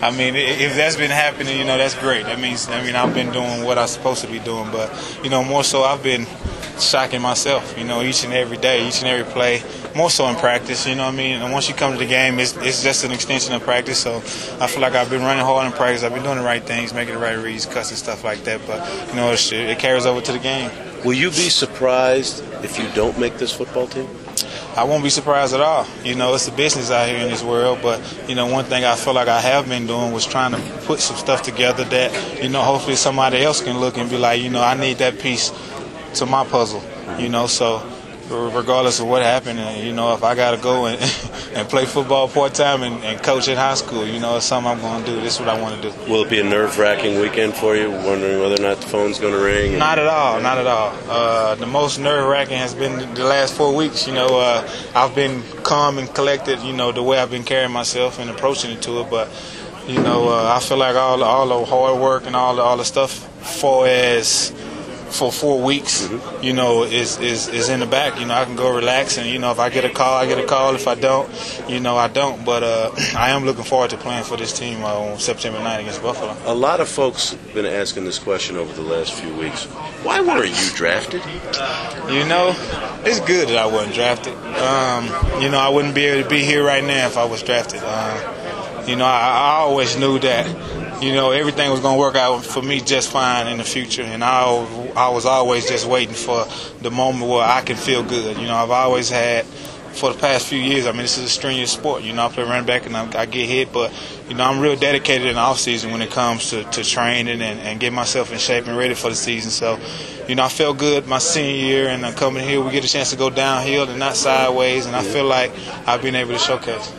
I mean, if that's been happening, that's great. That means, I've been doing what I'm supposed to be doing. But, more so I've been shocking myself, each and every day, each and every play, more so in practice, And once you come to the game, it's just an extension of practice. So I feel like I've been running hard in practice. I've been doing the right things, making the right reads, cuts and stuff like that. But, it carries over to the game. Will you be surprised if you don't make this football team? I won't be surprised at all. It's a business out here in this world. But, one thing I feel like I have been doing was trying to put some stuff together that, hopefully somebody else can look and be like, I need that piece to my puzzle, So regardless of what happened, if I got to go and play football part-time and coach in high school, it's something I'm going to do. This is what I want to do. Will it be a nerve-wracking weekend for you, wondering whether or not the phone's going to ring? Not at all, not at all. The most nerve-wracking has been the last 4 weeks. I've been calm and collected, the way I've been carrying myself and approaching it to it. But, I feel like all the hard work and all the stuff for 4 weeks, is in the back. I can go relax, and if I get a call, I get a call. If I don't, I don't. But I am looking forward to playing for this team on September 9th against Buffalo. A lot of folks have been asking this question over the last few weeks. Why weren't you drafted? It's good that I wasn't drafted. I wouldn't be able to be here right now if I was drafted. I always knew that. Everything was going to work out for me just fine in the future. And I was always just waiting for the moment where I can feel good. I've always had, for the past few years, this is a strenuous sport. I play running back and I get hit. But, I'm real dedicated in the offseason when it comes to training and getting myself in shape and ready for the season. So, I felt good my senior year, and coming here, we get a chance to go downhill and not sideways. And I feel like I've been able to showcase.